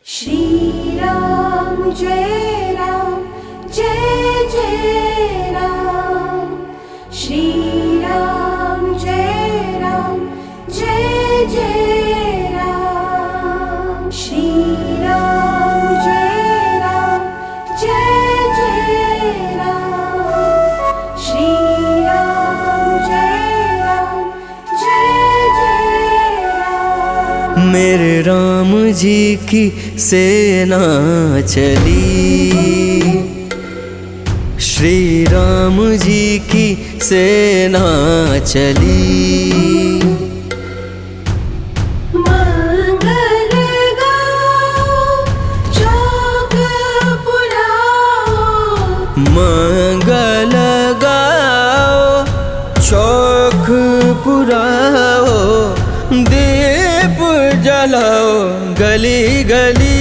श्री राम जय जय राम। श्री राम जय जय राम। श्री राम जय जय राम। श्री राम जय जय राम। मेरे राम जी की सेना चली, श्री राम जी की सेना चली। मंगल गाओ चौक पुराओ, मंगल गाओ चौक पुराओ, दीप जलाओ गली गली।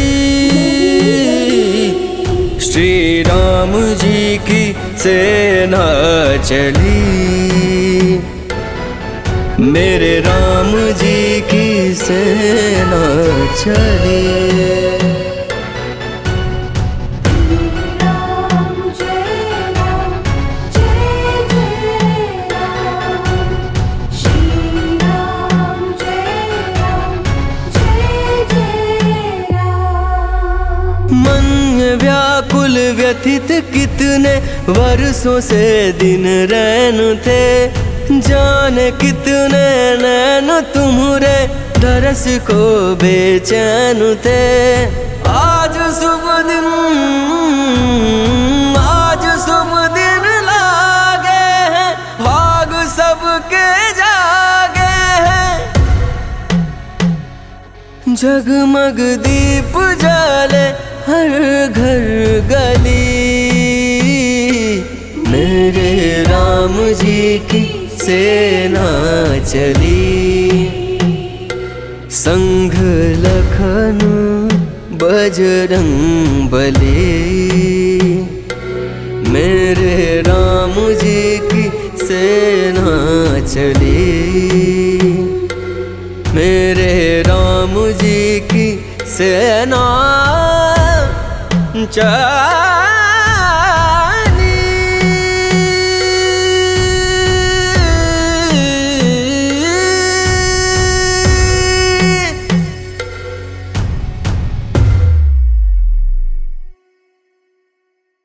श्री राम जी की सेना चली, मेरे राम जी की सेना चली। मन व्याकुल व्यथित कितने वर्षों से दिन रैन थे, जाने कितने नैन तुम्हारे दरस को बेचैन थे। आज शुभ दिन, आज शुभ दिन लागे हैं, भाग सबके जागे हैं। जगमग दीप जले हर घर गली, मेरे राम जी की सेना चली। संघ लखन बजरंग बली, मेरे राम जी की सेना चली, मेरे राम जी की सेना चली।